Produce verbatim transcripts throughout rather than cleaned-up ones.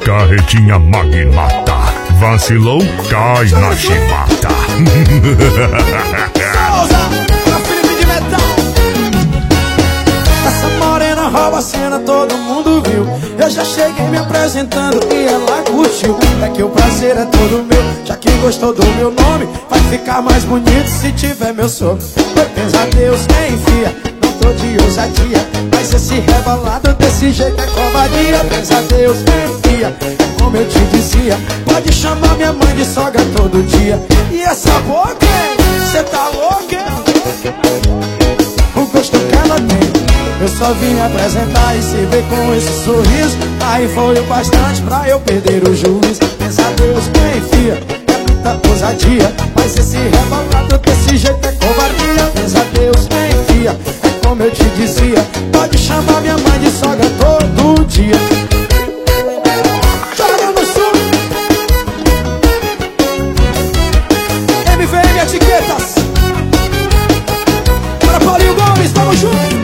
Carretinha magnata. Vacilou, cai na chibata. Essa morena rouba a cena, todo mundo viu. Eu já cheguei me apresentando e ela curtiu. É que o prazer é todo meu, já que gostou do meu nome. Vai ficar mais bonito se tiver meu sobrenome. Pensa Deus, quem enfia, não tô de ousadia, mas esse rebolado desse jeito é covardia. Pensa Deus, quem enfia, é como eu te dizia, pode chamar minha mãe de sogra todo dia. E essa boca, cê tá louca? O gosto que ela tem, eu só vim me apresentar e se ver com esse sorriso. Aí foi o bastante pra eu perder o juízo. Pensa Deus, quem enfia, é muita ousadia, mas esse rebolado desse jeito é covardia. Pensa Deus, quem enfia, é como eu te dizia, pode chamar minha mãe de sogra todo dia. Joga no sul, M V M Etiquetas, para Paulinho Gomes, tamo junto.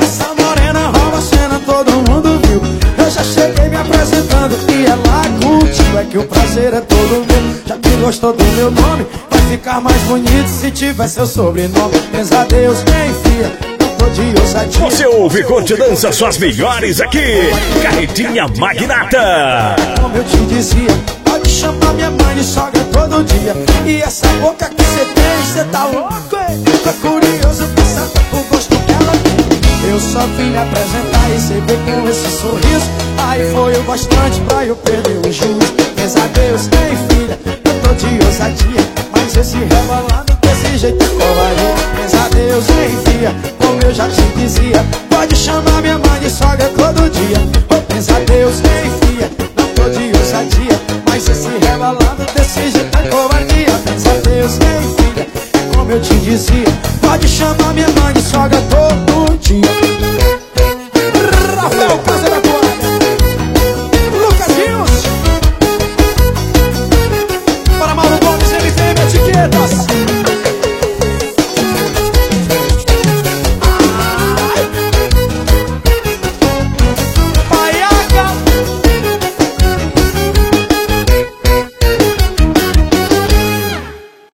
Todo mundo viu, eu já cheguei me apresentando e ela curtiu. É que o prazer é todo meu, já que gostou do meu nome. Vai ficar mais bonito se tiver seu sobrenome. Pensa Deus, quem enfia, não tô de ousadia. Você ouve Curte Dança, suas melhores aqui. Carretinha Magnata. Como eu te dizia, pode chamar minha mãe de sogra todo dia. E essa boca que cê tem, cê tá louco, hein? Tô curioso pra saber o gosto que ela tem. Eu só vim me apresentar e cê vê com esse sorriso. Aí foi o bastante pra eu perder o juízo. Pensa Deus, tem filha, eu tô de ousadia, mas esse rebolado desse jeito é covardia. Pensa Deus, tem filha, como eu já te dizia, pode chamar minha mãe de sogra todo dia. Oh, pensa Deus, tem filha, não tô de ousadia, mas esse rebolado desse jeito é covardia. Pensa Deus, tem filha, como eu te dizia, pode chamar minha mãe de sogra todo dia.